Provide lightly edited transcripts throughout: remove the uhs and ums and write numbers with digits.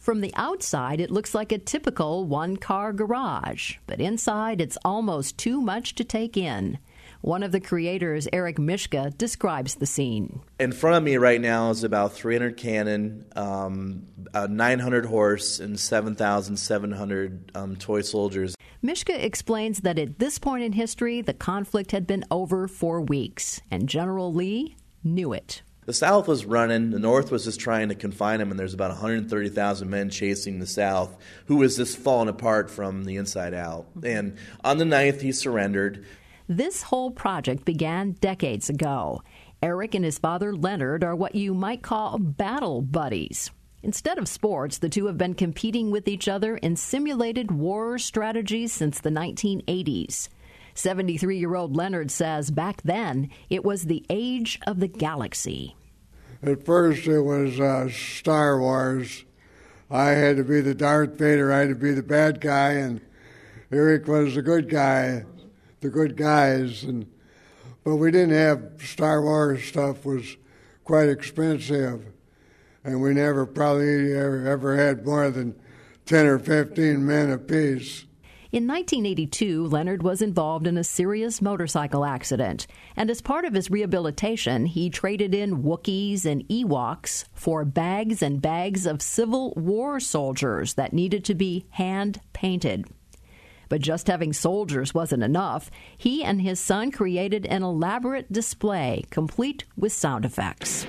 From the outside, it looks like a typical one-car garage, but inside it's almost too much to take in. One of the creators, Eric Mishka, describes the scene. In front of me right now is about 300 cannon, 900 horse, and 7,700 toy soldiers. Mishka explains that at this point in history, the conflict had been over for weeks, and General Lee knew it. The South was running, the North was just trying to confine him, and there's about 130,000 men chasing the South, who was just falling apart from the inside out. And on the 9th, he surrendered. This whole project began decades ago. Eric and his father Leonard are what you might call battle buddies. Instead of sports, the two have been competing with each other in simulated war strategies since the 1980s. 73-year-old Leonard says back then it was the age of the galaxy. At first it was Star Wars. I had to be the Darth Vader, I had to be the bad guy, and Eric was the good guy, the good guys. But we didn't have Star Wars stuff, was quite expensive, and we never probably ever had more than 10 or 15 men apiece. In 1982, Leonard was involved in a serious motorcycle accident, and as part of his rehabilitation, he traded in Wookiees and Ewoks for bags and bags of Civil War soldiers that needed to be hand-painted. But just having soldiers wasn't enough. He and his son created an elaborate display, complete with sound effects.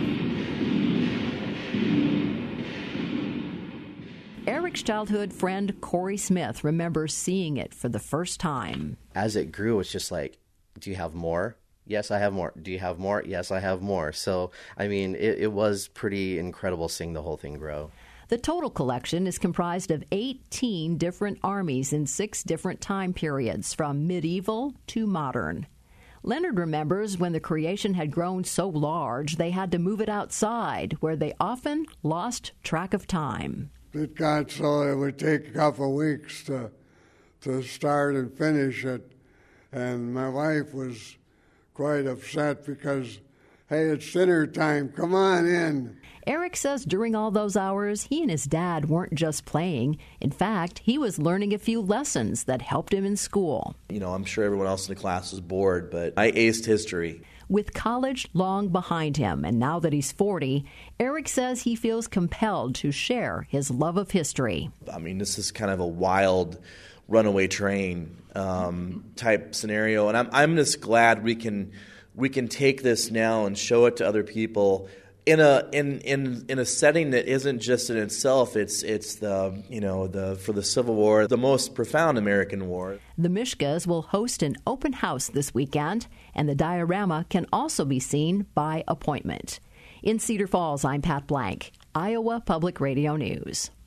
Eric's childhood friend Corey Smith remembers seeing it for the first time. As it grew, it's just like, do you have more? Yes, I have more. Do you have more? Yes, I have more. So, I mean, it was pretty incredible seeing the whole thing grow. The total collection is comprised of 18 different armies in 6 different time periods, from medieval to modern. Leonard remembers when the creation had grown so large, they had to move it outside, where they often lost track of time. It got so it would take a couple of weeks to start and finish it. And my wife was quite upset because, hey, it's dinner time, come on in. Eric says during all those hours, he and his dad weren't just playing. In fact, he was learning a few lessons that helped him in school. You know, I'm sure everyone else in the class was bored, but I aced history. With college long behind him, and now that he's 40, Eric says he feels compelled to share his love of history. I mean, this is kind of a wild runaway train type scenario, and I'm just glad we can take this now and show it to other people in a setting that isn't just in itself. It's for the Civil War, the most profound American war. The Mishkas will host an open house this weekend, and the diorama can also be seen by appointment. In Cedar Falls, I'm Pat Blank, Iowa Public Radio News.